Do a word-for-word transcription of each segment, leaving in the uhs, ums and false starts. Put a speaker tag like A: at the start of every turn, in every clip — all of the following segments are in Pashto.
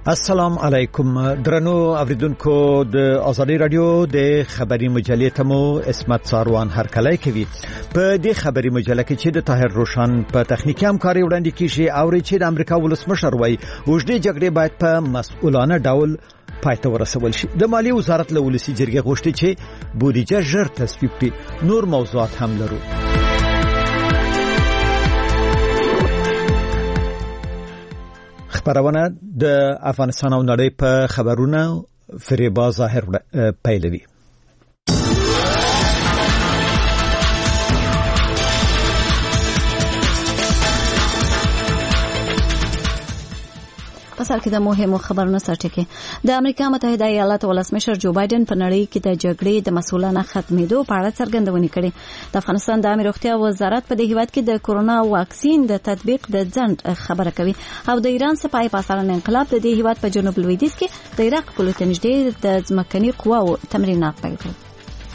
A: السلام علیکم درنو اوریدونکو د ازادي رادیو د خبري مجلې تمو اسمت ساروان هرکلی کوي په دې خبري مجله کې چې د طاهر روشن په تخنیکی همکاري وړاندې کیږي او چې د امریکا ولسمشر وایي وژدې جګړې باید په مسؤلانه ډول پای ته ورسول شي. د مالی وزارت له ولسی جرګې غوښتي چې بودیجه ژر تصویب کړي. نور موضوعات هم لرو. خبرونه د افغانستان او نړۍ په خبرونه فریبا ظاهر پیلوي.
B: پسر کې د مهمو خبرونو سرټکی. د امریکا متحده ایالاتو ولسمشر جو بایدن په نړۍ کې د جګړې د مسؤلانه ختمېدو په اړه څرګندونې کړې. د افغانستان د عامه روغتیا وزارت په دې هیواد کې د کورونا واکسین د تطبیق د ځنډ خبره کوي او د ایران سپاه پاسداران انقلاب د دې هیواد په جنوب لویدیځ کې د عراق په لور نږدې د ځمکني قواو تمرینات پیل کړل.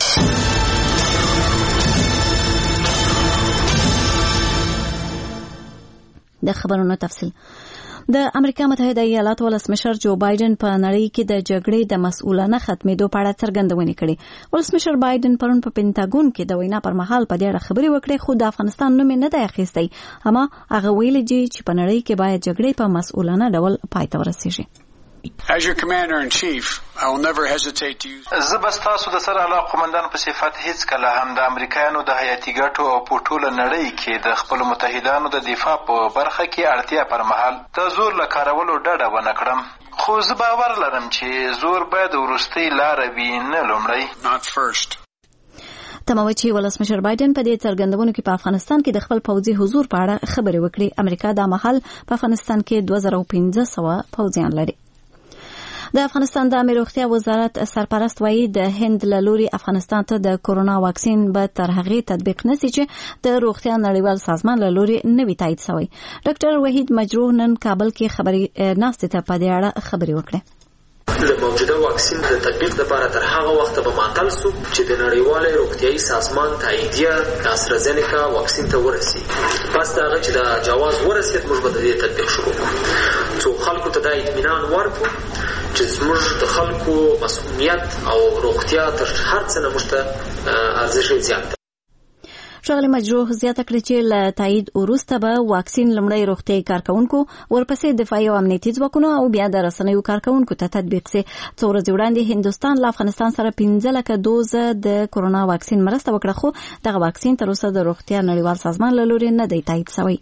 B: د خبرونو تفصیل. د امریکا متحده ایالاتو ولسمشر جو بایدن په نړۍ کې د جګړې د مسؤلانه ختمېدو په اړه څرګندونې کړې. ولسمشر بایدن پرون په پینټاګون کې د وینا پر مهال په دې اړه خبرې وکړې، خو د افغانستان نوم نه دی اخیستی، اما هغه ویلي چې په نړۍ کې باید جګړې په مسؤلانه ډول پای ته ورسیږي.
C: As your commander in chief, I will never hesitate to use
D: زبستاسو د سر اعلی قومندان په صفت هیڅ کله هم د امریکایانو د حیاتي ګټو او په ټوله نړۍ کې د خپل متحدانو د دفاع په برخه کې اړتیا پر مهال د زور له کارولو ډډه ونه کړم، خو زه باور لرم چې زور باید وروستۍ لاره وي نه لومړی.
C: not first.
B: تموچی ولسمشر بایدن په دې څرګندونو کې په افغانستان کې د خپل پوځي حضور په اړه خبرې وکړې. امریکا د مهال په افغانستان کې دوه زره پنځه سوه پوځیان لري. د افغانستان د عامه روغتیا وزارت سرپرست وایي د هند له لوري افغانستان ته د کورونا واکسین به تر هغې تطبیق نشي چې د روغتیا نړیوال سازمان له لوري نوي تایید شوی. ډاکټر وحید مجروح نن کابل کې خبري ناستې ته په دې اړه خبري وکړه.
E: د موجوده واکسین د تطبیق لپاره تر هغه وخت به معطل سو چې د نړیوال روغتیايي سازمان تاییدیه د استرازینیکا واکسین ته ورسي. پس دا چې د جواز ورسید موږ به د دې تطبیق شروع کړو. څو خلکو ته د اطمینان ورکړو چې زموږ د خلکو مسؤلیت او روغتیا تر هر څه نه موږ ته ارزښت زیات دی.
B: ښاغلي مجروح زیاته کړې چې له تایید وروسته به واکسین لومړی روغتیايي کارکونکو، ورپسې دفاعي او امنیتي ځواکونو او بیا د رسنیو کارکونکو ته تطبیق سي. څو ورځې وړاندې هندوستان له افغانستان سره پنځه لکه دوزه د کورونا واکسین مرسته وکړه، خو دغه واکسین تر اوسه د روغتیا نړیوال سازمان له لوري نه دی تایید شوی.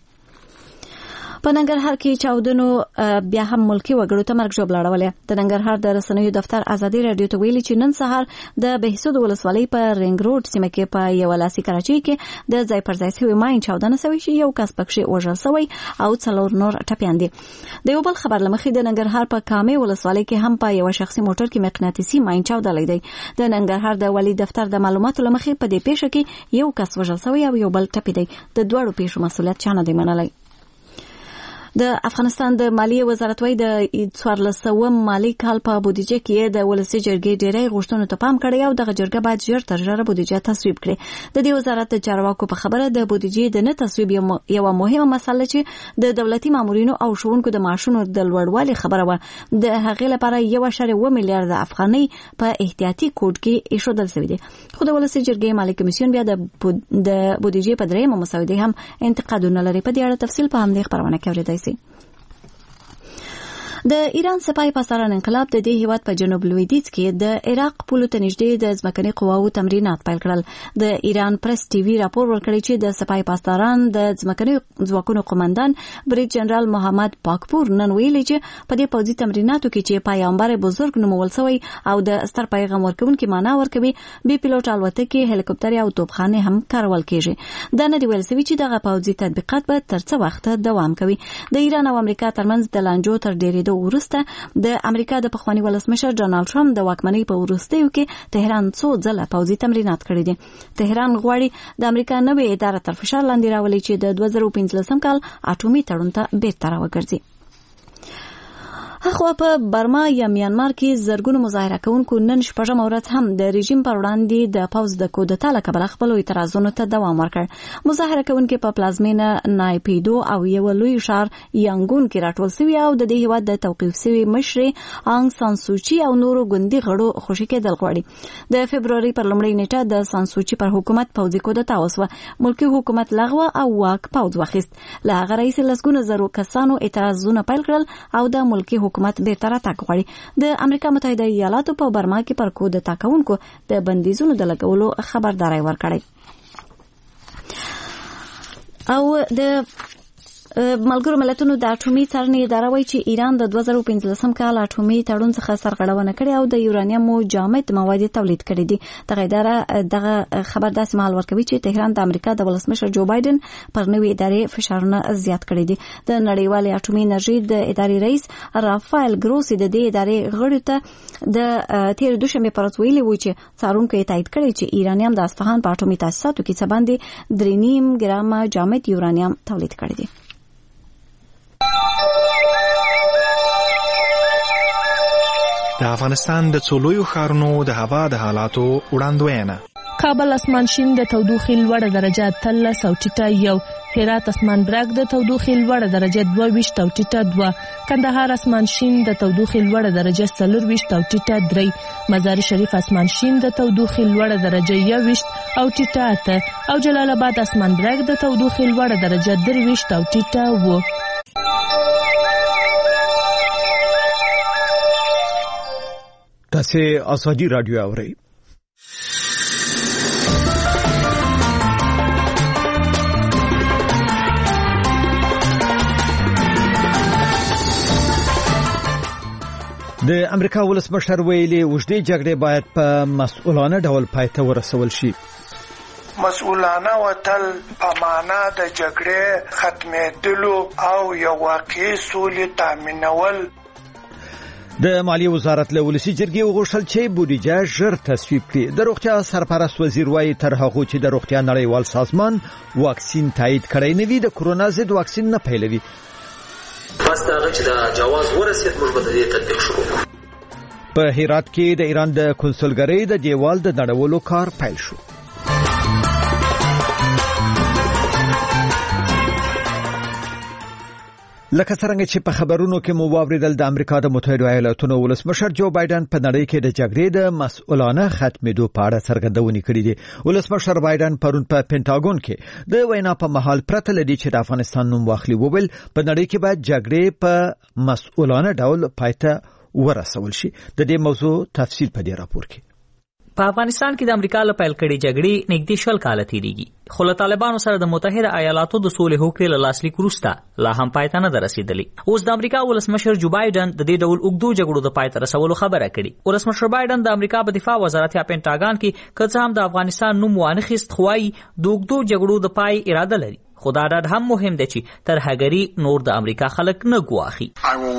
B: په ننګرهار کې چاودنو بیا هم ملکی وګړو ته مرګ ژوبله اړولې. د ننګرهار د رسنیو دفتر ازادي رادیو ته ویلي چې نن سهار د بهسود ولسوالۍ په رنګ روډ سیمه کې په یو لاسي کراچۍ کې د ځای پر ځای شوی ماین چاودنه شوې چې یو کس پکې وژل شوی او څلور نور ټپیان دي. د یو بل خبر لمخې د ننګرهار په کامې ولسوالۍ کې هم په یو شخصي موټر کې مقناطیسي ماین چاودلی دی. د ننګرهار د والي دفتر د معلوماتو لمخې په دې پیښه کې یو کس وژل شوی او یو بل ټپي دی. د دواړو پیښو مسؤلیت چا نه دی منلی. د افغانستان د مالیې وزارت وايي د څوارلس سوه مالي کال په بودیجه کې د ولسي جرګې ډېری غوښتنو ته پام کړی او دغه جرګه باید ژر تر ژره بودیجه تصویب کړي. د دې وزارت د چارواکو په خبره د بودیجې د نه تصویب یوه مهمه مسله چې د دولتي مامورینو او ښوونکو د معاشونو د لوړوالي خبره وه، د هغې لپاره یو اشاریه اوه میلیارده افغانۍ په احتیاطي کوډ کې ایښودل شوي دي. خو د ولسي جرګې مالي کمیسیون بیا د بودیجې په درېیمه مسودې هم انتقادونه لري. په دې اړه تفصیل په همدې خپرونه کې اورېدای شئ. د ایران سپاه پاسداران انقلاب د دې هیواد په جنوب لویدیځ کې د عراق پولو ته نږدې د ځمکني قواو تمرینات پیل کړل. د ایران پریس ټي وي راپور ورکړی چې د سپاه پاسداران د ځمکني ځواکونو قومندان بریګ جنرال محمد پاکپور نن ویلي چې په دې پوځي تمریناتو کې چې پیغمبر بزرګ نومول شوی او د ستر پیغام ورکونکي معنا ورکوي، بي پیلوټ الوتکې، هلیکوپټر او توپخانې هم کارول کیږي. دا نه دی ویل شوی چې دغه پوځي تطبیقات به تر څه وخت دوام کوي. د ایران او امریکا ترمنځ د لانجو تر ډیرېدو وروسته د امریکا د پخوانی ولسمشر ډونالد ټرمپ د واکمنۍ په وروستیو کې تهران څو ځله پوځي تمرینات کړي دي. تهران غواړي د امریکا نوې اداره تر فشار لاندې راولي چې د دوه زره پنځلسم کال اټومي تړون ته بیرته راوګرځي. خو په برما یا میانمار کې زرګونو مظاهره کوونکو نن شپږم ورځ هم د رژیم پر وړاندې د پوز د کودتا له کبله خپل اعتراضونو ته دوام ورکړ. مظاهره کوونکي په پلازمینه نایپیدو او یو لوی ښار یانګون کې راټول شوي او د دې هیواد د توقیف شوي مشرې آنګ سان سوچي او نورو ګوندي غړو خوشي کېدل غواړي. د فبروري پر لومړۍ نیټه د سان سوچي پر حکومت پوځي کودتا وسوه. ملکي حکومت لغوه او واک پوځ واخیست. له هغه راهیسې لسګونه زرو کسانو اعتراضونه پیل کړل او د ملکي حکومت بیرته راتګ غواړي. د امریکا متحده ایالاتو په برما کې پر کودتا کوونکو د بندیزونو د لګولو خبرداري ورکړې. او د ملګرو ملتونو د اټومي څارنې اداره وایي چې ایران د دوه زره پنځلسم کال اټومي تړون څخه سرغړونه کړې او د یورانیم جامد مواد تولید کړي دي. دغه اداره دغه خبر داسې مهال ورکوي چې تهران د امریکا د ولسمشر جو بایدن پر نوې ادارې فشارونه زیات کړي دي. د نړیوالې اټومي انرژي د ادارې رئیس رافایل ګروسی د دې ادارې غړو ته د تیر دوشنبه پر ورځ ویلي و چې څارونکو تایید کړي چې ایرانیم د اصفهان په اټومي تاسیساتو کې څه باندې درې نیم ګرام جامد یورانیم تولید کړي دي.
F: د افغانستان د څلورو ښارونو د هوا د حالاتو وړاندوینه.
G: کابل اسمان شین د تودوخې لوړه درجه اتلس او ټیټه یو، هرات اسمان برګ د تودوخې لوړه درجه دوه ویشت او ټیټه دوه، کندهار اسمان شین د تودوخې لوړه درجه څلور ویشت او ټیټه درې، مزار شریف اسمان شین د تودوخې لوړه درجه یو ویشت او ټیټه اته او جلال آباد اسمان برګ د تودوخې لوړه درجه درې ویشت او ټیټه و.
A: تاسو ازادي رادیو اورئ. د امریکا ولسمشر ویلي وجدي جګړې باید په مسؤلانه ډول پای ته ورسول شي.
H: مسؤلانه وتل په معنا د جګړې ختمېدلو او یو واقعي سولې تامینول.
A: د مالیې وزارت له ولسی جرګې وغوښتل چې بودیجه ژر تصویب کړي. د روغتیا سرپرست وزیر وایي تر هغه چې د روغتیا نړیوال سازمان واکسین تایید کړی نه وي د کرونا ضد واکسین نه پیلوي.
E: بس دا چې د جواز ورسید موږ به د تطبیق شروع کړو.
A: په هرات کې د ایران د کنسولګرۍ د دیوال د نړولو کار پیل شو. لکه څنګه چې په خبرونو کې مو واوریدل د امریکا د متحده ایالاتونو ولسمشر جو بایدن په نړۍ کې د جګړې د مسؤلانه ختمېدو په اړه څرګندونې کړې دي. ولسمشر بایدن پرون په پینټاګون کې د وینا په محل پرته لدی چې د افغانستان نوم واخلي وویل په نړۍ کې باید جګړې په مسؤلانه ډول پایته ورسول شي. د دې موضوع تفصیل په دې راپور کې.
I: په افغانستان کې د امریکا له پیل کړي جګړې نږدې شل کاله تیریږي، خو له طالبانو سره د متحده ایالاتو د سولې هوکړې له لاسلیک وروسته لا هم پای ته نه رسیدلې. اوس د امریکا ولسمشر جو بایدن د دې ډول اوږدو جګړو د پای ته رسولو خبره کړې. ولسمشر بایدن د امریکا په دفاع وزارت یا پینټاګان کې که څه هم د افغانستان نوم وانخیست، خو وايي د اوږدو جګړو د پای اراده لري. خو دا ډاډ هم مهم دی چې تر هغې نور د امریکا خلک نه ګواښي.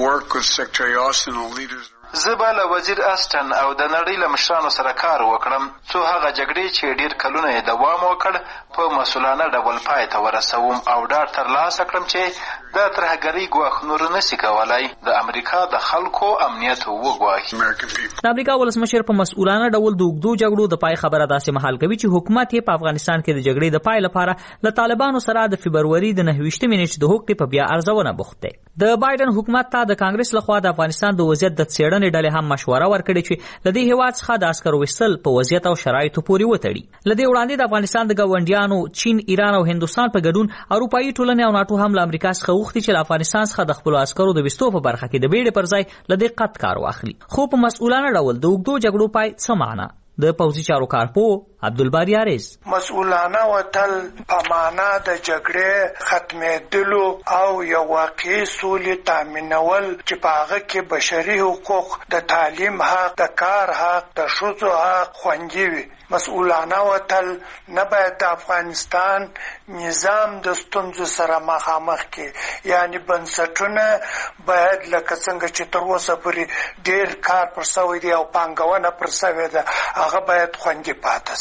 D: زه به له وزیر اسټن او د نړۍ له مشرانو سره کار وکړم څو هغه جګړې چې ډیر کلونه یې دوام وکړ په مسؤلانه ډول پای ته ورسوم او ډاډ ترلاسه کړم چې د ترهګرۍ ګواښ نور نشي کولای د امریکا د خلکو امنیت وګواښي.
I: د امریکا ولسمشر په مسؤلانه ډول د اوږدو جګړو د پای خبره داسې مهال کوي چې حکومت یې په افغانستان کې د جګړې د پای لپاره له طالبانو سره د فبروري د نهه ویشتمې نیټې د هوکړې په بیا ارزونه بوخت دی. د بایدن حکومت ته د کانګرس لخوا د افغانستان د وضعیت د څېړنې ډلې هم مشوره ورکړې چې له دې هیواد څخه د عسکرو ویستل په وضعیت او شرایطو پورې وتړي. له دې وړاندې د افغانستان د ګاونډیانو چین، ایران او هندوستان په ګډون اروپایي ټولنې او ناټو هم له امریکا څخه غوښتي چې له افغانستان څخه د خپلو عسکرو د ویستو په برخه کې د بیړې پر ځای له دې قط کار واخلي. خو په مسؤلانه ډول د اوږدو جګړو پای څه معنا؟ د پوځي چارو کارپو عبدالباری عارض.
H: مسؤلانه وتل په معنا د جګړې ختمېدلو او یو واقعي سولې تامینول چې په هغه کې بشري حقوق، د تعلیم حق، د کار حق، د ښځو حق خوندي وي. مسؤلانه وتل نه باید د افغانستان نظام د ستونزو سره مخامخ کړي، یعنی بنسټونه باید لکه څنګه چې تر اوسه پورې ډېر کار پر سوی دی او پانګونه پر سوې ده هغه باید خوندي پاتې شي.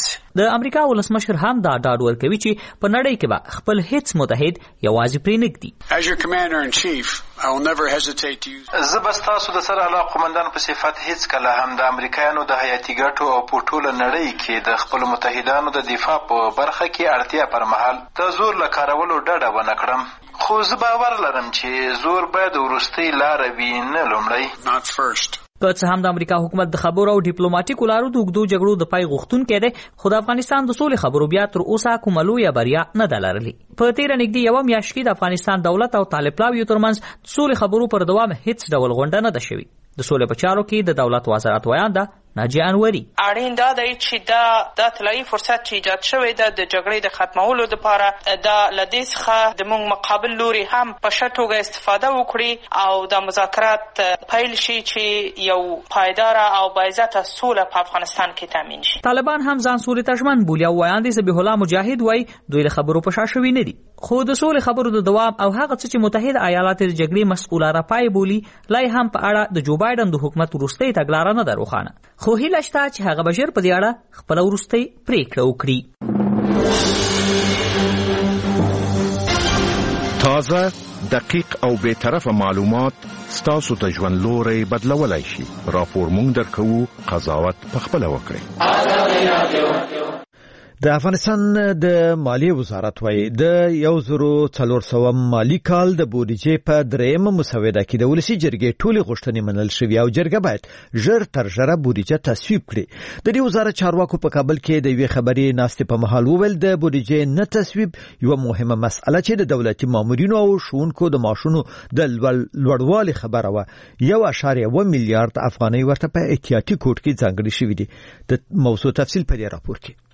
E: شي.
I: د امریکا ولسمشر هم دا ډاډ ورکوي چې په نړۍ کې به خپل هیڅ متحد یوازې پرې نږدي.
C: As your commander in chief, I will never hesitate to use
D: زه به ستاسو د سر اعلی قومندان په صفت هیڅ کله هم د امریکایانو د حیاتي ګټو او په ټوله نړۍ کې د خپل متحدانو د دفاع په برخه کې اړتیا پر مهال د زور له کارولو ډډه ونه کړم. خو زه باور لرم چې زور باید وروستۍ لاره وي نه لومړی.
C: not first.
I: که څه هم د امریکا حکومت د خبرو او ډیپلوماټیکو لارو د اوږدو جګړو د پای غوښتونکی دی، خو د افغانستان د سولې خبرو بیا تر اوسه کومه لویه بریا نه ده لرلې. په تېره نږدې یوه میاشت کې د افغانستان دولت او طالب پلاویو ترمنځ د سولې خبرو پر دوام هیڅ ډول غونډه نه ده شوې. د سولې په چارو کې د دولت وزارت ویانده ناجیه انوري
J: اړین دا دی چې دا د طلایي فرصت چې ایجاد شوی ده د جګړې د ختمولو لپاره د لدې څخه د موږ مقابل لوري هم په ښه توګه استفاده وکړي او د مذاکرات پیل شي چې یو پایداره او باعزته سوله په افغانستان کې تامین شي.
I: طالبان هم ځان سولې ته ژمن بولي او ویاندې ذبیح الله مجاهد وایي دوی له خبرو په شا شوي نه دي، خو د سولې خبرو د دوام او هغه څه چې متحد ایالات د جګړې مسؤلاره پای بولي لای هم په اړه د جو بایدن د حکومت وروستۍ تګلاره نه ده روښانه، خو هیله شته چې هغه به ژر په دې اړه خپله وروستۍ پریکړه وکړي.
K: تازه، دقیق او بېطرفه معلومات ستاسو ته ژوند لوری بدلولی شي. راپور مونږ درکوو، قضاوت پخپله وکړئ.
A: د افغانستان د مالیې وزارت وايي د یو زرو څلور سوه مالی کال د بودیجې په درېیمه مسوده کې د ولسي جرګې ټولې غوښتنې منل شوې او جرګه باید ژر تر ژره بودیجه تصویب کړي. د دې وزارت چارواکو په کابل کې د یوې خبري ناستې په مهال وویل د بودیجې نه تصویب یوه مهمه مسأله چې د دولتي مامورینو او ښوونکو د معاشونو د لوړوالي خبره وه. یو اشاریه اوه میلیارد افغانۍ ورته په احتیاطي کوټ کې ځانګړي شوي دي. د موضوع تفصیل په دې راپور کې.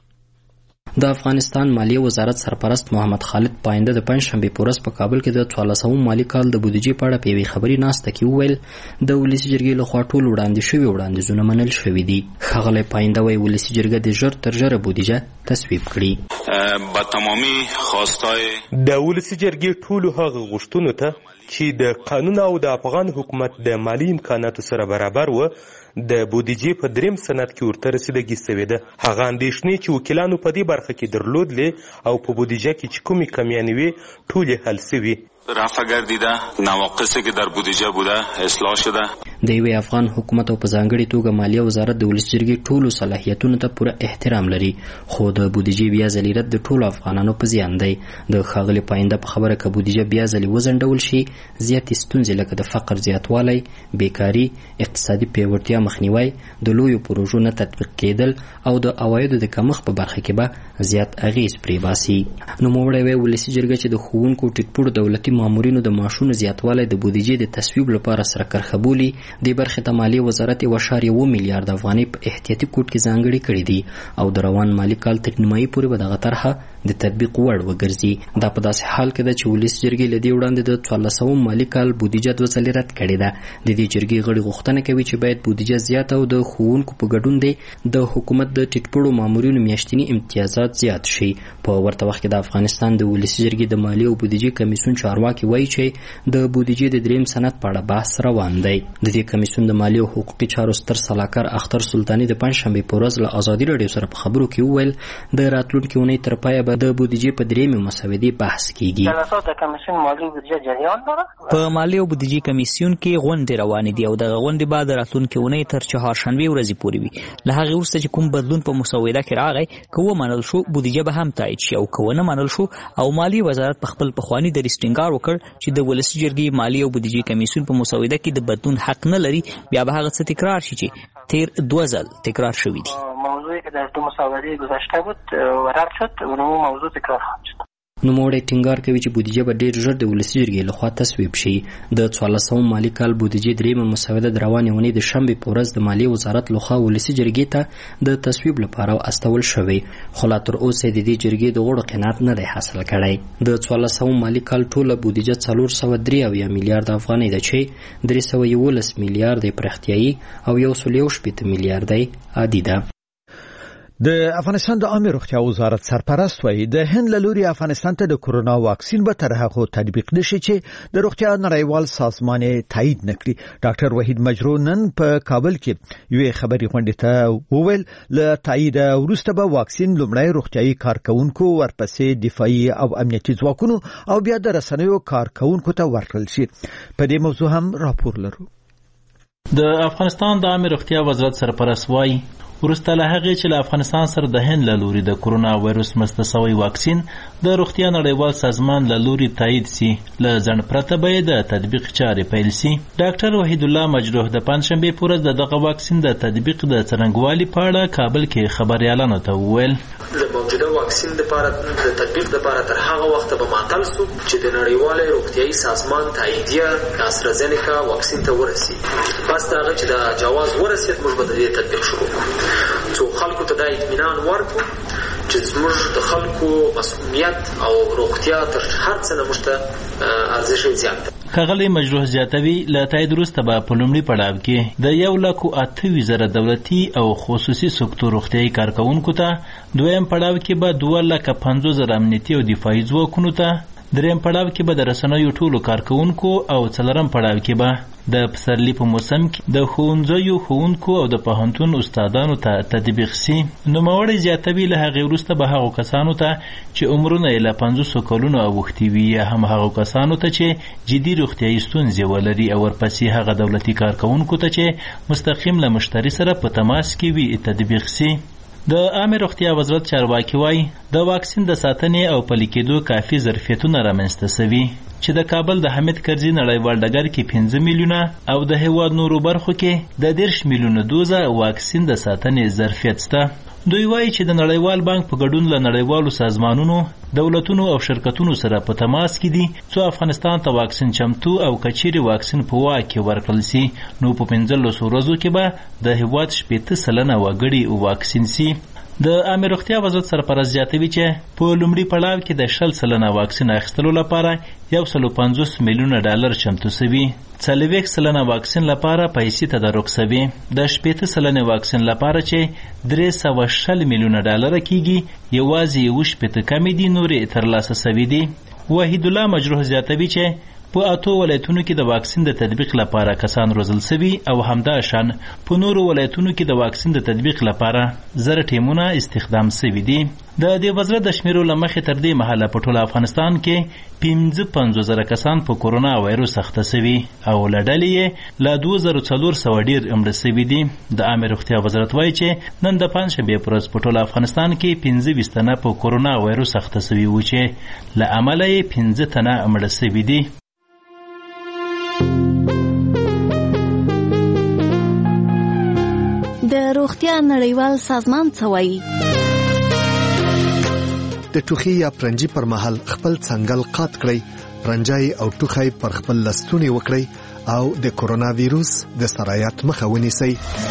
L: د افغانستان مالیه وزارت سرپرست محمد خالد پاینده د پنځشنبې په ورځ په کابل کې د څوارلسم مالی کال د بودیجې په اړه په یوې خبري ناسته کې وویل د ولسي جرګې لخوا ټول وړاندې شوي وړاندیزونه منل شوي دي. ښاغلی پاینده وایي ولسي جرګه د ژر تر ژره بودیجه تصویب کړي.
M: با تمامي خواستای
N: د ولسي جرګې ټولو هغه غوښتنو ته چې د قانون او د افغان حکومت د مالی امکاناتو سره برابر و د بودیجې په دریم سند کې ورته رسیدګي شوې ده. هغه اندېښنې چې وکیلانو په دې برخه کې درلودلې او په بودیجه کې چې کومې کمیانې وې ټولې حل شوي.
M: رفع گردیده، نواقصی که در بودجه بوده اصلاح شده.
L: د یوې افغان حکومت او په ځانګړې توګه مالیه وزارت د ولسي جرګې ټولو صلاحیتونو ته پوره احترام لري، خو د بودیجې بیا ځلي رد د ټولو افغانانو په زیان دی. د ښاغلي پاینده په خبره که بودیجه بیا ځلي وځنډول شي زیاتې ستونزې لکه د فقر زیاتوالی، بیکاري، اقتصادي پیاوړتیا مخنیوی، د لویو پروژو نه تطبیق کېدل او د عوایدو د کمښت په برخه کې به زیات اغیز پرې باسي. نوموړی وایي ولسي جرګه چې د ښوونکو ټیټپوړو دولتي مامورینو د معاشونو زیاتوالی د بودیجې د تصویب لپاره سره کرښه بولي، دې برخې ته مالیې وزارت یو اشاریه اوه میلیارد افغانۍ په احتیاطي کوټ کې ځانګړې کړي دي او د روان مالي کال تر نیمایي پورې به دغه طرحه د تطبیق وړ وګرځي. دا په داسې حال کې ده چې ولسي جرګې له دې وړاندې د څوارلسم مالي کال بودیجه دوه ځلې رد کړې ده. د دې جرګې غړي غوښتنه کوي چې باید بودیجه زیاته او د ښوونکو په ګډون دی د حکومت د ټیټپوړو مامورینو میاشتني امتیازات زیات شي. په ورته وخت کې د افغانستان د ولسي جرګې د مالیې او بودیجې کمیسیون چارواکي وایي چې د بودیجې د دریم سند په اړه بحث روان دی. د دې کمیسیون د مالیې او حقوقي چارو ستر سلاکار اختر سلطاني د پنځشنبې په ورځ له ازادي راډیو سره په خبرو کې وویل د راتلونکي اونۍ تر پایه به د بودیجې په درېیمې مسودې بحث کیږي.
I: په مالیې او بودیجې کمیسیون کې غونډې روانې دي او دغه غونډې به د راتلونکي اونۍ تر چهارشنبې ورځې پورې وي. له هغې وروسته چې کوم بدلون په مسوده کې راغی که ومنل شو بودیجه به هم تایید شي او که ونه منل شو او مالیې وزارت په خپل پخواني دریځ ټینګار وکړ چې د ولسي جرګې مالیې او بودیجې کمیسیون په مسوده کې د بدلون حق نه لري بیا به هغه څه تکرار شي چې تیر دوه ځل تکرار شوي دي.
J: موضوعی که در دو مسوده گذشته بود و رد شد اون موضوع تکرار خواهد شد.
L: نوموړی ټینګار کوي چې بودیجه به ډېر ژر د ولسي جرګې لخوا تصویب شي. د څوارلسم مالي کال بودیجې درېیمه مسوده د روانې اونۍ د شنبې په ورځ د مالیې وزارت لخوا ولسي جرګې ته د تصویب لپاره استول شوی، خو لا تر اوسه د دې جرګې د غړو قناعت نه دی حاصل کړی. د څوارلسم مالي کال ټوله بودیجه څلور سوه درې اویا میلیارد افغانۍ ده چې درې سوه یولس میلیارد یې پراختیایي او یو سل یو شپېته میلیارد عادي ده.
A: د افغانستان د عامه روغتیا وزارت سرپرست وایي د هند له لوري افغانستان ته د کورونا واکسین به تر هغه تطبیق نشي چې د روغتیا نړیوال سازمان تایید نکړي. ډاکټر وحید مجرو نن په کابل کې یو خبري غونډه ته وویل له تایید وروسته به واکسین لومړی روغتیايي کارکونکو ورپسې دفاعي او امنیتي ځواکونو او بیا د رسنیو کارکونکو ته ورکړل شي. په دې موضوع هم راپور لرو.
O: د افغانستان د عامه روغتیا وزارت سرپرست وایي ورسته له هغې چې له افغانستان سره د هند له لوري د کورونا وایروس مستسوی واکسین د روغتیا نړیوال سازمان له لوري تایید سي له ځنډ پرته به یې د تطبیق چارې پیل سي. ډاکټر وحید الله مجروح د پنجشنبې په ورځ د دغه واکسین د تطبیق د څرنګوالي په اړه کابل کې خبریالانو ته وویل
E: د موجوده واکسین لپاره د تطبیق لپاره تر هغه وخته به معطل سو چې د نړیوال روغتیايي سازمان تاییدیه د استرازینیکا واکسین ته ورسي. پس د هغه چې د جواز ورسید موږ به د دې تطبیق شروع کړو څو خلکو ته دا اطمینان ورکړو چې زموږ د خلکو مسؤلیت او روغتیا تر هر څه نه موږ ته ارزښت زیات دی.
O: ښاغلی مجروح زیاتوي له تایید وروسته به په لومړي پړاو کې د یو لک اته ویشت زره دولتي او خصوصي سکتور روغتیايي کارکوونکو ته، دویم پړاو کې به دوه لکه پنځوس زره امنیتي او دفاعي ځواکونو ته، دریم پړاو کې به د رسنیو ټولو کارکوونکو او څلورم پړاو کې به د پسرلي په موسم کې د ښوونځیو ښوونکو او د پوهنتون استادانو ته تطبیق سي. نوموړی زیاتوي له هغې وروسته به هغو کسانو ته چې عمرونه یې له پنځوسو کلونو اوښتي وي یا هم هغو کسانو ته چې جدي روغتیايي ستونزې ولري او ورپسې هغه دولتي کارکوونکو ته چې مستقیم له مشتري سره په تماس کې وي تطبیق سي. د عامه روغتیا وزارت چارواکي وایي د واکسین د ساتنې او پلي کېدو کافي ظرفیتونه رامنځته سوي چې د کابل د حمید کرزي نړیوال ډګر کې پنځه میلیونه او د هېواد نورو برخو کې د دېرش میلیونه دوزه واکسین د ساتنې ظرفیت شته. دوی وایي چې د نړیوال بانک په ګډون له نړیوالو سازمانونو، دولتونو او شرکتونو سره په تماس کې دي څو افغانستان ته واکسین چمتو او کچيري واکسین په واک کې ورکړل سي نو په پنځلسو ورځو کې به د هېواد شپېته سلنه وګړي واکسین سي. د عامه روغتیا وزارت سرپرست زیاتوي چې په لومړي پړاو کې د شل سلنه واکسین اخیستلو لپاره یو سل پنځوس میلیونه ډالر چمتو سوي، څلوېښت سلنه واکسین لپاره پیسې تدارک سوي، د شپېته سلنې واکسین لپاره چې درې سوه شل میلیونه ډالره کیږي یوازې یو شپېته کمې دي نورې ترلاسه سوي دي. وحید الله مجروح زیاتوي چې په اتو ولایتونو کې د واکسین د تطبیق لپاره کسان روزل سوي او همدا شان په نورو ولایتونو کې د واکسین د تطبیق لپاره زره ټیمونه استخدام سوي دي. د دې وزارت د شمیرو له مخې تر دې مهاله په ټول افغانستان کې پنځه پنځوس زره کسان په کورونا وایروس اخته سوي او له ډلې یې له دوه زره څلور سوه ډېر مړه سوي دي. د عامه روغتیا وزارت وایي چې نن د پنجشنبې په ورځ په ټول افغانستان کې پنځه ویشت تنه په کورونا وایروس اخته سوي وو چې له امله یې پنځه تنه مړه سوي دي.
B: د روغتیا نړیوال سازمان څه وایي؟
P: د ټوخي یا پرنجي پر مهال خپل څنګل قات کړئ، پرنجای او ټوخی پر خپل لستونی وکړئ او د کورونا ویروس د سرایت مخه ونیسئ.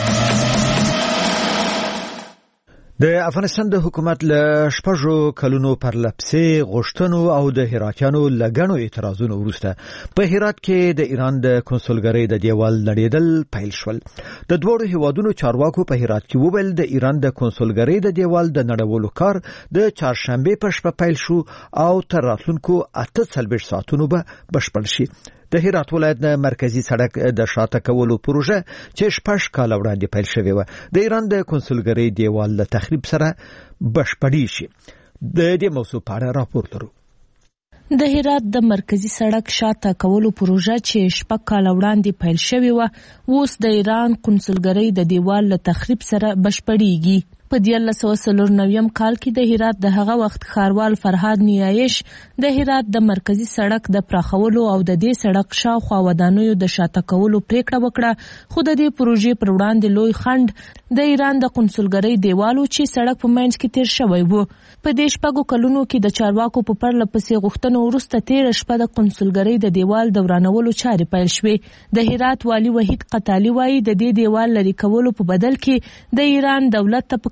A: د افغانستان د حکومت له شپږو کلونو پرلپسې غوښتنو او د هراتیانو له ګڼو اعتراضونو وروسته په هرات کې د ایران د کنسولګرۍ د دیوال نړېدل پیل شول. د دواړو هیوادونو چارواکو په هرات کې وویل د ایران د کنسولګرۍ د دیوال د نړولو کار د چهارشنبې په شپه پیل شو او تر راتلونکو اته څلوېښت ساعتونو به بشپړ شي. د هرات ولایت د مرکزی سړک د شاته کولو پروژه چې شپږ کاله وړاندې پیل شوې وه د ایران د کنسولګرۍ دیوال له تخریب سره بشپړی شي. د دې موضوع په اړه راپور لرو.
G: د هرات د مرکزی سړک شاته کولو پروژه چې شپږ کاله وړاندې پیل شوې وه اوس د ایران کنسولګرۍ د دیوال له تخریب سره بشپړیږي. په دیارلس سوه څلور نویم کال کې د هرات د هغه وخت ښاروال فرهاد نیایش د هرات د مرکزی سړک د پراخولو او د دې سړک شاوخوا ودانیو د شاته کولو پریکړه وکړه، خو د دې پروژې پر وړاندې لوی خنډ د ایران د کنسولګرۍ دیوالو چې سړک په منځ کې تیر شوی و. په دې شپږو کلونو کې د چارواکو په پرله پسې غوښتنو وروسته تېره شپه د کنسولګرۍ د دیوال د ورانولو چارې پیل شوې. د هرات والي وحید قتالي وایي د دې دیوال لرې کولو په بدل کې د ایران دولت ته په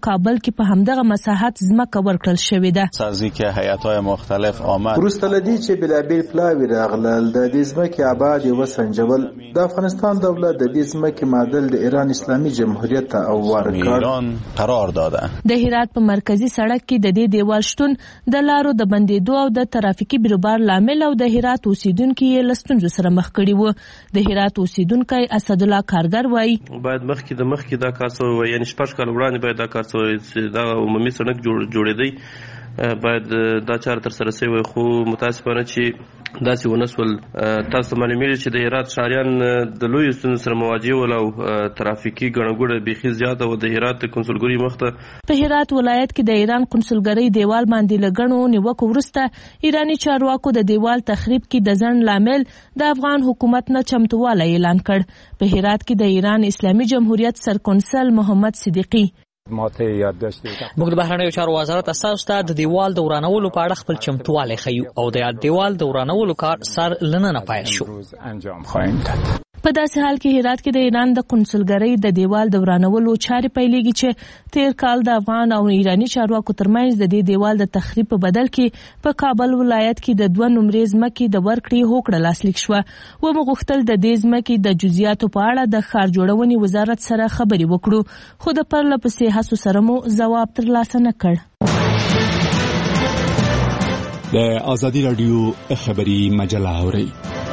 G: کابل کې په همدغه مساحت ځمکه ورکړل شوې ده.
Q: سازی کې هیئات‌های مختلف آمد
R: وروسته له دې چې بلابل پلاوي راغلل د دې ځمکې آباد وسنجول د افغانستان دولت د دې ځمکې معادل د ایران اسلامي جمهوریت ته ورکړ.
Q: ایران قرار داده.
G: د هرات په مرکزی سړک کې د دې دیوال شتون د لارو د بندیدو او د ترافیکي بیروبار لامل او د هرات اوسیدونکو یې له ستونزو سره مخ کړي وو. د هرات اوسیدونکو اسدالله کارګر وایي
S: باید مخکې د مخکې دا کار سوی وای، یعنی شپږ کال وړاندې باید دا کار سوی چې دا عمومي سړک جوړېدی باید دا چاره تر سره شوی، خو متاسفانه چې داسې ونه سول. تاسو ته معلومیږي چې د هرات ښاریان د لویو ستونزو سره مواجه ول او ترافیکي ګڼه ګوڼه بیخي زیاته وه. د هرات د کنسولګرۍ مخته
G: په هرات ولایت کې د ایران کنسولګرۍ دیوال باندې له ګڼو نیوکو وروسته ایراني چارواکو د دیوال تخریب کې د ځنډ لامل د افغان حکومت نه چمتووالی اعلان کړ. په هرات کې د ایران اسلامي جمهوریت سرکونسل محمد صدیقي
I: موږ د بهرنیو چارو وزارت اساس ته د دیوال د ورانولو په اړه خپل چمتووالی ښیو او د دیوال د ورانولو کار سر لننه پیل شو.
G: په داسې حال کې هرات کې د ایران د کنسولګرۍ د دیوال د ورانولو چارې پیلېږي چې تیر کال د افغان او ایراني چارواکو ترمنځ د دې دیوال د تخریب په بدل کې په کابل ولایت کې د دوه نمرې ځمکې د ورکړې هوکړه لاسلیک شوه. ومو غوښتل د دې ځمکې د جزئیاتو په اړه د ښار جوړونې وزارت سره خبرې وکړو، خو د پرله پسې هڅو سره مو ځواب ترلاسه نه کړ.
T: د ازادي راډیو خبري مجله اورئ.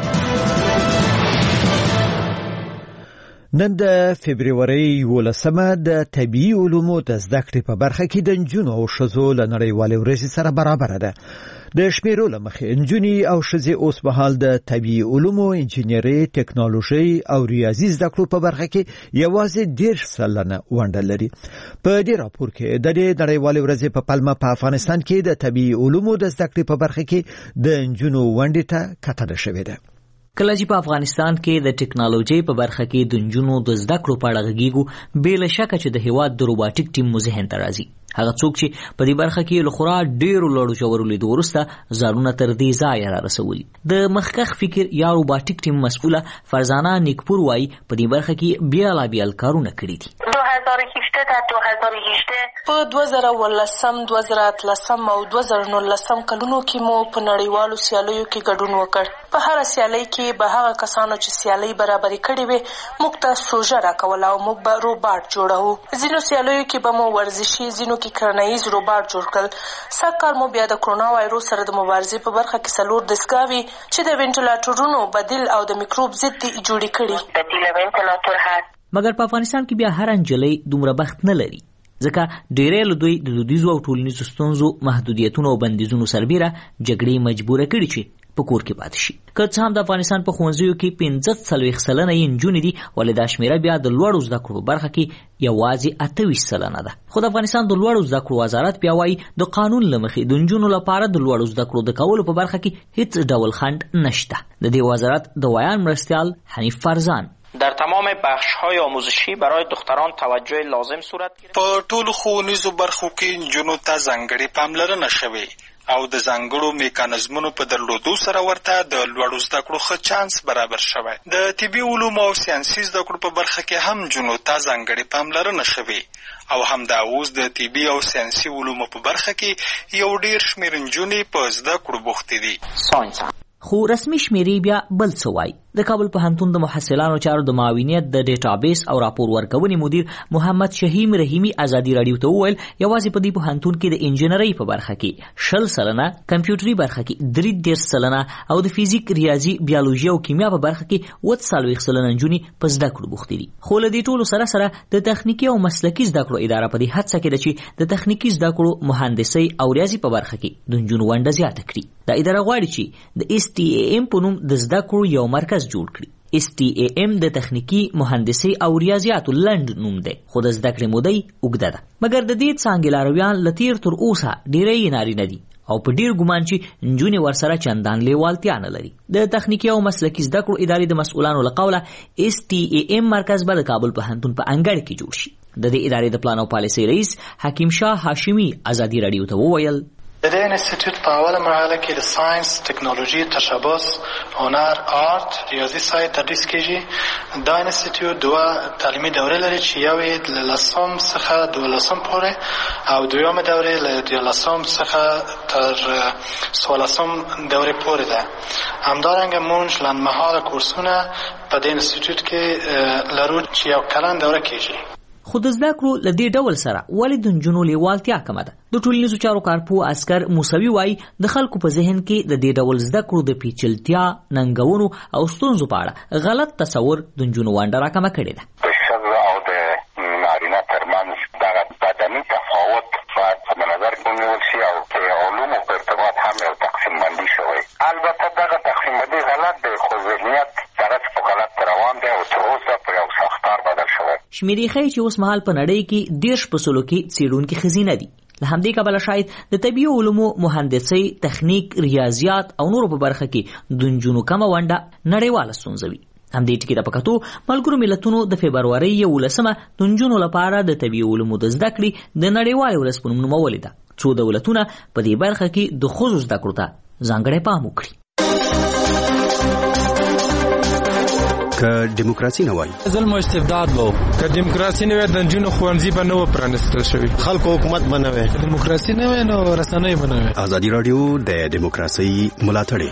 A: نن د فبرवरी یولسمه د طبيعي علومو د زده کړې په برخه کې د نجونو او ښځو له نړیوالې ورځې سره برابر ده. د شمیرو له مخې نجونې او ښځې اوس مهال د طبيعي علومو، انجینري، ټکنالوژي او ریاضي زده کړو په برخه کې یوازې ډېر سلنه ونډه لري. په دې راپور کې د دې نړیوالې ورځې په پلمه په افغانستان کې د طبيعي علومو د زده کړې په برخه کې د نجونو ونډې ته کتنه شوې ده.
I: کله چې په افغانستان کې د ټکنالوژي په برخه کې د نجونو د زده کړو په اړه غږیږو، بې له شکه چې د هیواد د روباټیک ټیم مو ذهن ته راځي. هغه څوک چې په دې برخه کې له خورا ډېرو لوړو ژورو لیدو وروسته ځانونه تر دې ځایه را رسولي. د مخکښ فکر یا روباټیک ټیم مسؤله فرزانه نیکپور وایي په دې برخه کې بیلابیل کارونه کړي دي.
U: په دوه زره ولسم، دوه زره اتلسم او دوه زره نولسم کلونو کې مو په نړیوالو سیالیو کې ګډون وکړ. په هر سیالۍ کې به هغه کسانو چې سیالۍ برابرې کړې وي موږ ته سوژه راکوله او موږ به روباټ جوړوو. ځینو سیالیو کې به مو ورزشي، ځینو کې کرنیز روباټ جوړ کړل. سږ کال مو بیا د کرونا وایروس سره د مبارزې په برخه کې څلور دستګاوې چې د وینټیلیټرونو بدیل او د میکروب ضد دي جوړې کړي.
I: مګر په افغانستان کې بیا هر انجلۍ دومره بخت نه لري، ځکه ډېری له دوی د دودیزو او ټولنیزو ستونزو، محدودیتونو او بندیزونو سربیره جګړې مجبوره کړي چې په کور کې پاتې شي. که څه هم د افغانستان په ښوونځیو کې پنځه څلوېښت سلنه یې نجونې دي، ولې دا شمېره بیا د لوړو زده کړو په برخه کې یوازې اته ویشت سلنه ده. خو د افغانستان د لوړو زده کړو وزارت بیا وایي د قانون له مخې د نجونو لپاره د لوړو زده کړو د کولو په برخه کې هیڅ ډول خنډ نشته. د دې وزارت د ویان مرستیال حنیف فرزان
V: در تمام بخش‌های آموزشی برای دختران توجه لازم صورت گرفت.
W: په ټولو ښوونیزو برخو کې نجونو ته ځانګړې پاملرنه شوې او د ځانګړو میکانیزمونو په درلودو سره ورته د لوړو زده کړو ښه چانس برابر شوی. د طبي علومو او ساینسي زده کړو په برخه کې هم نجونو ته ځانګړې پاملرنه شوې او همدا اوس د طبي او ساینسي علومو په برخه کې یو ډېر شمېر نجونې په زده کړو بوختې دي.
I: ساینس خو رسمي شمیرې بیا بل څه وایي. د کابل پوهنتون د محصلانو چارو د معاونیت د ډیټابیس او راپور ورکونې مدیر محمد شهیم رحیمی ازادي راډیو ته وویل یوازې په دې پوهنتون کې د انجینرۍ په برخه کې شل سلنه، کمپیوټري برخه کې درې دېرش سلنه او د فزیک، ریاضي، بیولوژي او کیمیا په برخه کې اووه څلوېښت سلنه نجونې په زده کړو بوختې دي. خو له دې ټولو سره سره د تخنیکي او مسلکي زده کړو اداره په دې هڅه کې ده چې د تخنیکي زده کړو، مهندسۍ او ریاضي په برخه کې د نجونو ونډه زیاته کړي. دا اداره غواړي چې د اس ټي ای ام په نوم د زده کړو یو مرکز جوړ کړي. اس ټي ای ام د تخنیکی، مهندسي او ریاضیاتو لنډ نوم دی، خو د زده کړې مودې اوږده ده. مګر د دې څانګې لارویان له تیر تر اوسه ډېری نارینه دي او په ډیر ګمان چې نجونې ورسره چندان لیوالتیا نه لري. د تخنیکی او مسلکي زده کړو ادارې د مسؤلانو له قوله اس ټي ای ام مرکز به د کابل پوهنتون په انګړ کې جوړ شي. د دې ادارې د پلان او پالیسۍ رئیس حکیم شاه هاشمي ازادي راډیو ته وویل
D: د دې انسټیټیوټ په اوله مرحله کې د ساينس، ټکنالوژي، تشبث، هنر، آرت، ریاضي ساینس تدریس کیږي. دا انسټیټیوټ دوه تعلیمي دورې لري چې یو یې له لسم څخه دولسم پورې او دویمه دورې له دیارلسم څخه تر څوارلسم دورې پورې ده. همدارنګه موږ لنډمهاله کورسونه په دې انسټیټیوټ کې لرو چې یو کلن دوره کیږي.
I: خو د زده کړو له دې ډول سره ولې د نجونو لیوالتیا کمه ده؟ د ټولنیزو چارو کارپوه عسکر موسوي وایي د خلکو په ذهن کې د دې ډول زده کړو د پیچلتیا، ننګونو او ستونزو په اړه غلط تصور د نجونو ونډه راکمه کړې ده.
F: د ښځو او د نارینه ترمنځ دغه بدني تفاوت باید په نظر کې ونیول شي او د علومو په ارتباط هم یو تقسیم بندي شوی. البته دغه تقسیم بندي غلط دی، خو ذهنیت دغسې په غلط روان دی او تر اوسه په یو ساختار بدل شوی.
I: شمیرې ښیي چې اوس مهال په نړۍ کې دېرش په سلو کې څېړونکي ښځینه دي. له همدې کبله شاید د طبیعي علومو، مهندسۍ، تخنیک، ریاضیات او نورو په برخه کې د نجونو کمه ونډه نړیواله ستونزه وي. همدې ټکي ته په کتو ملګرو ملتونو د فبرورۍ یولسمه د نجونو لپاره د طبیعي علومو د زده کړې د نړیوالې ورځ په نوم نومولې ده، څو دولتونه په دې برخه کې د ښځو زده کړو ته ځانګړی پام وکړي.
H: که دیموکراسي نه وای
X: ظلم او استبداد وو، که دیموکراسي نه وای د نجونو ښوونځي به نه و پرانیستل شوي،
H: خلکو حکومت به نه وای،
X: دیموکراسي نه وای نو رسنۍ به نه وای.
H: ازادي راډیو د دیموکراسي ملاتړ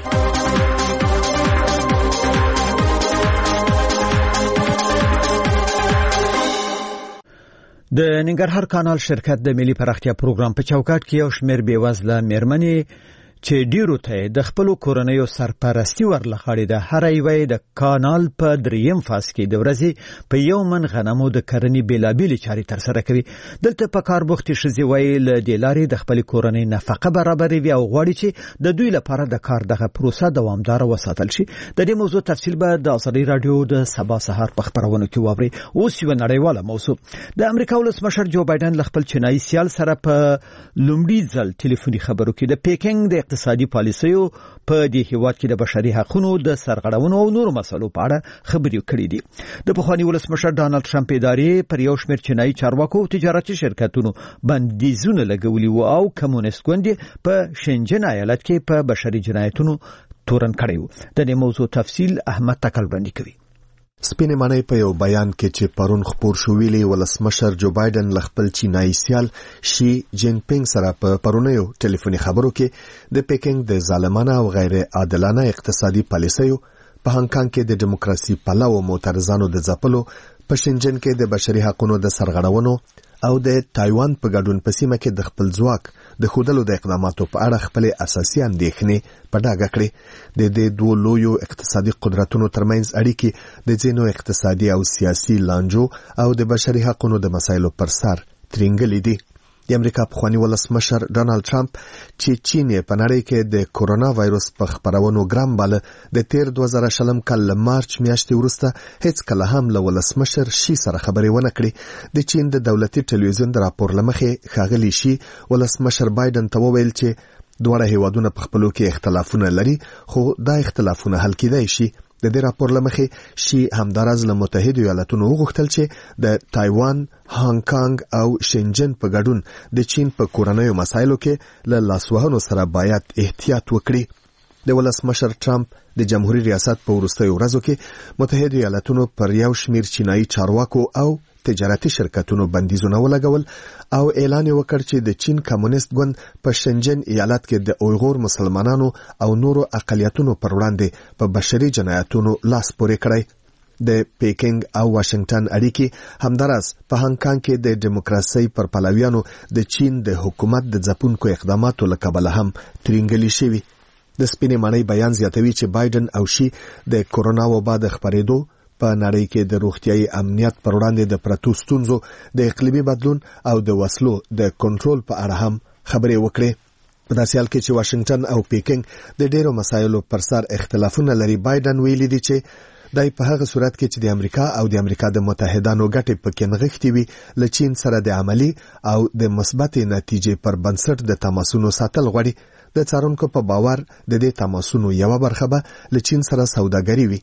A: د ننګرهار کانال شرکت د ملي پراختیا پروګرام په چوکاټ کې یو شمېر بېوزله میرمنې چې ډیرو ته د خپل کورنیو سرپرستی ورلخړې ده، هر یوه د کانال په دریم فاز کې د ورځې په یو من غنمو د کرنې بیلابېلې چارې ترسره کوي. دلته په کار بوختې ښځې وایي له دې لارې د خپلې کورنۍ نفقه برابروي او غواړي چې د دوی لپاره د کار دغه پروسه دوامداره وساتل شي. د دې موضوع تفصیل به د ازادي راډیو د سبا سهار په خبرونو کې واورئ. اوس یوه نړیواله موضوع. د امریکا ولسمشر جو بایدن له خپل چینایي سیال سره په لومړي ځل ټلیفوني خبرو کې د پیکنګ د اقتصادي پالیسیو په دې هیواد کې د بشري حقوقو د سرغړونو او نورو مسلو په اړه خبرې کړې دي. د پخواني ولسمشر ډانلډ ټرمپ ادارې پر یو شمېر چینایي چارواکو او تجارتي شرکتونو بندیزونه لګولي وو او کمونیست ګوند په شنجن ایالت کې په بشري جنایتونو تورن کړی وو. د دې موضوع تفصیل احمد تکل وړاندې کوي.
P: سپینې معنی په یو بیان کې چې پرون خپور شو ویلي ولسمشر جو بایدن ل خپل چینایي سیال شي جین پینګ سره په پرونیو ټلیفوني خبرو کې د پیکنګ د ظالمانه او غیر عادلانه اقتصادي پالیسیو، په هانګ کانګ کې د دیموکراسي پلوو معترضانو د ځپلو، په شنجن کې د بشري حقوقو د سرغړونو او د تایوان په ګډون په سیمه کې د خپل ځواک د خودلو د اقداماتو په اړه خپل اساسي اندېښنې په ډاګه کړې. د دې دوه لویو اقتصادي قدرتونو ترمنځ اړیکې د ځینو اقتصادي او سیاسي لانجو او د بشري حقوقو د مسایلو پر سر ترنګلې دي. د امریکا پخوانی ولسمشر ډانلډ ټرمپ چې چین په نړۍ کې د کورونا وایروس په خپرونو ګرام باله د تیر دوه زره شلم کال مارچ میاشتې وروسته هیڅ کله هم له ولسمشر شي سره خبرې ونه کړې. د چین د دولتي ټلویزیون د راپور لمخې ښاغلي شي ولسمشر بایدن ته وویل چې دواړه هیوادونه په خپلو کې اختلافونه لري، خو دا اختلافونه حل کیدای شي. د دې راپور لمخې شي همداراز له متحده ایالاتونو وغوښتل چې د تایوان، هانګ کانګ او شنجن په ګډون د چین په کورنیو مسایلو کې له لاسوهنو سره باید احتیاط وکړي. د ولسمشر ټرمپ د جمهوریت ریاست په وروستیو ورځو کې متحده ایالاتونو پر یو شمېر چینایي چارواکو او تجارتي شرکتونو بندیزونه ولګول او اعلان وکړ چې د چین کمونیست ګوند په شنجن ایالت کې د اویغور مسلمانانو او نورو اقلیتونو پر وړاندې په بشري جنایتونو لاس پورې کړی. د پیکنګ او واشنگټن اړیکې همداراز په هانګ کانګ کې د دیموکراسي پر پلویانو د چین د حکومت د ځپونکو اقداماتو له کبله هم ترنګلې شوي. د سپینې معنی بیان زیاتوي چې بایدن او شي د کورونا وبا د خپرېدو، په نړۍ کې د روغتیايي امنیت پر وړاندې د پرتو ستونزو، د اقلیمي بدلون او د وسلو د کنټرول په اړه هم خبرې وکړې. په داسې حال کې چې واشنگټن او پیکنګ د ډیرو مسایلو پر سر اختلافونه لري، بایدن ویلي دی چې دای په هغه صورت کې چې د امریکا او د امریکا د متحدانو ګټې پکې نغښتې وي، له چین سره د عملی او د مثبتې نتیجې پر بنسټ د تماسونو ساتل غواړي. د څارونکو په باور د دې تماسونو یوه برخه به له چین سره سوداګري وي.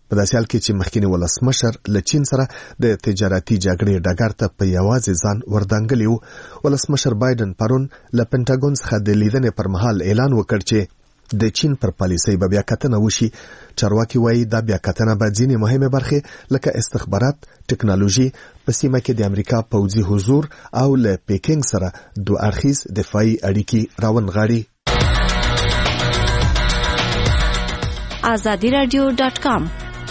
P: په داسې حال کې چې مخکینی ولسمشر له چین سره د تجارتي جګړې ډګر ته په یوازې ځان وردانګلی و، ولسمشر بایدن پرون له پینټاګون څخه د لیدنې پر مهال اعلان وکړ چې د چین پر پالیسۍ به بیا کتنه وشي. چارواکي وایي دا بیا کتنه به ځینې مهمې برخې لکه استخبارات، ټکنالوژي، په سیمه کې د امریکا پوځي حضور او له پیکینګ سره دوه اړخیز دفاعي اړیکې راونغاړي.
B: آزادی رادیو ډاټ کام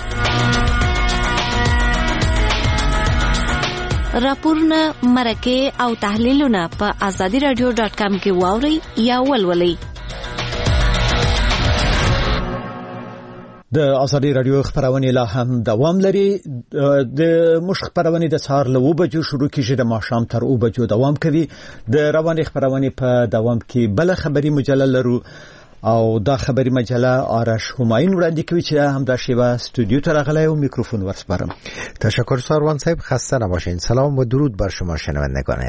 B: راپورونه، مرکې او تحلیلونه په آزادی رادیو ډاټ کام کې واورئ یا ولولئ.
A: د آزادی رادیو خبرونه لا هم دوام لري. د مش خبرونه د سهار له اوه بجو شروع کیږي، د ماښام تر اوه بجو دوام کوي. د رواني خبرونه په دوام کې بل خبري مجله لرو او دا خبري مجله آرش همایون وړاندې کوي چې همدا شیبه استودیو ته راغلی و میکروفون ورسپارم.
C: تشکر ساروان صاحب، خسته نباشین. سلام و درود بر شما شنوندگان